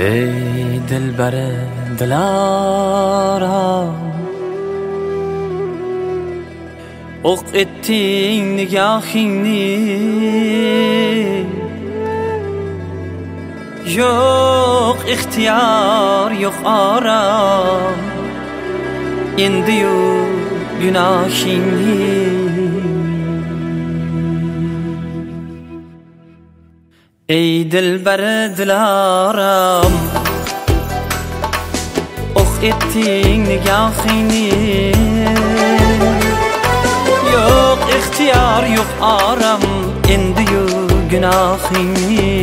ey dilbara dilaram, o'q etding nigohingni, yo'q ixtiyor yo'q orom, endi yo'q gunohingni. Ey dilbara dilaram, o'q etding nigohingni, yo'q ixtiyor yo'q orom, endi yo'q gunohingni.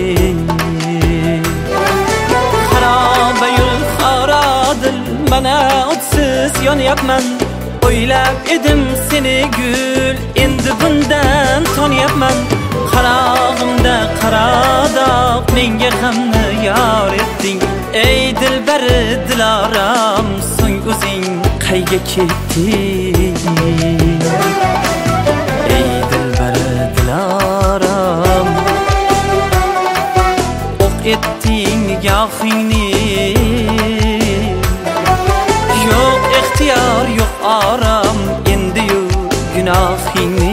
Xaroba yo'l xoradil, mana o'tsiz yonyapman, o'ylab edim seni gul, endi bundan tonyapman. Qarog'imda qaradoq, menga g'amni yor etding. Ey dilbara dilaram, so'ng o'zing qayga ketding? Ey dilbara dilaram, o'q etding nigohingni, yo'q ixtiyor yo'q orom, endi yo'q gunohingni.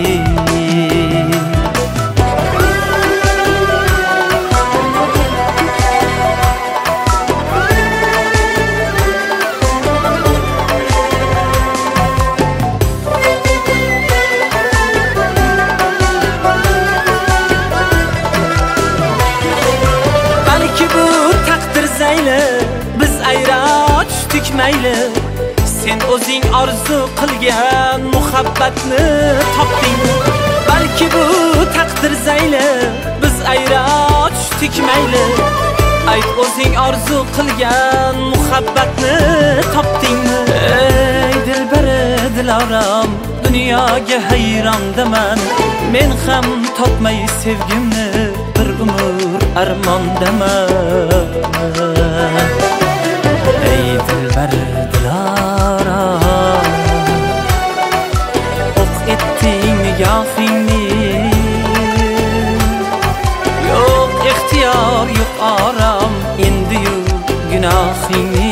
Biz ayra tushdik mayli, sen o'zing orzu qilgan muhabbatni topding. Balki bu taqdir zayli, biz ayra tushdik mayli, ayt o'zing orzu qilgan muhabbatni topdingmi? Ey dilbara dilaram, dunyoga hayrondaman, men ham topmay sevgimni bir umr armondaman. Ey dilbara dilaram, o'q etding nigohingni, yo'q ixtiyor yo'q orom, endi yo'q gunohingni.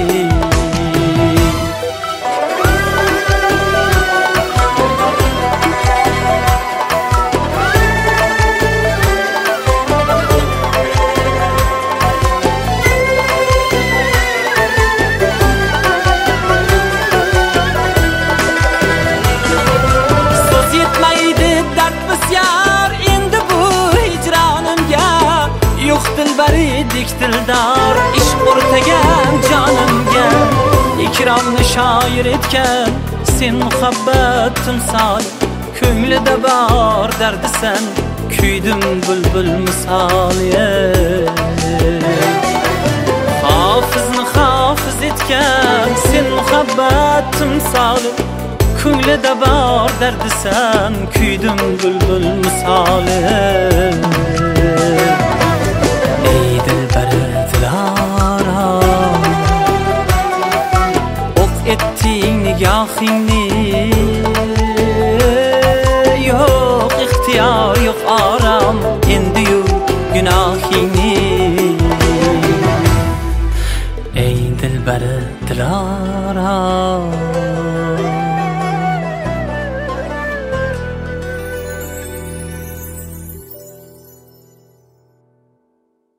Dilbaridek dildor ish o'rtagan jonimga, ikromni shoir etgan sen muhabbat timsol, ko'nglida bor dardisan, kuydim bulbul misoli. Hofizni hofiz etgan sen muhabbat timsol, ko'nglida bor dardisan, kuydim bulbul misoli. Ey dilbara dilaram, o'q etding nigohingni, yo'q ixtiyor yo'q orom, endi yo'q gunohingni. Ey dilbara dilaram.